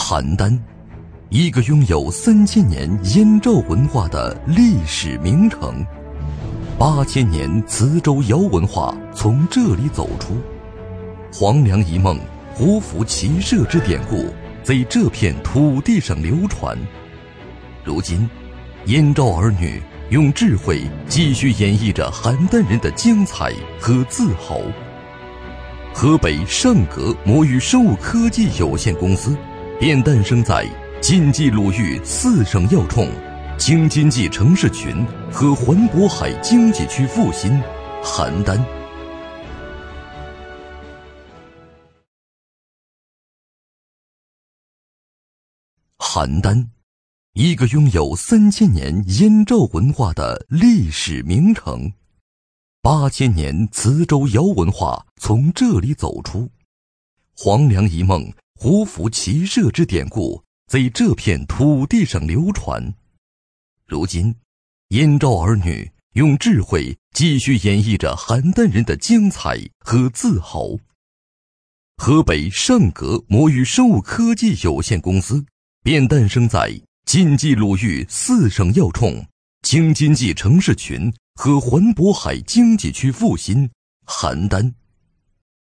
邯郸，一个拥有3000年燕赵文化的历史名城。8000年磁州窑文化从这里走出，黄粱一梦、胡服骑射之典故在这片土地上流传。如今，燕赵儿女用智慧继续演绎着邯郸人的精彩和自豪。河北盛格魔芋生物科技有限公司便诞生在晋冀鲁豫4省要冲、京津冀城市群和环渤海经济区腹心邯郸。邯郸，一个拥有3000年燕赵文化的历史名城。8000年磁州窑文化从这里走出，黄粱一梦、胡服骑射之典故在这片土地上流传。如今，燕赵儿女用智慧继续演绎着邯郸人的精彩和自豪。河北盛格魔芋生物科技有限公司便诞生在晋冀鲁豫4省要冲、京津冀城市群和环渤海经济区腹心邯郸。